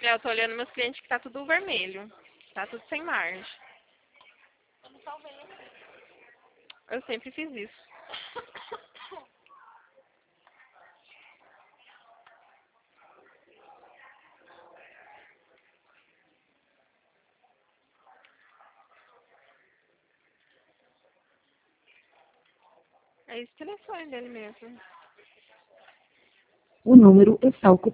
Eu tô olhando meus clientes que tá tudo vermelho. Tá tudo sem margem. Eu sempre fiz isso. É esse telefone dele mesmo. O número está ocupado.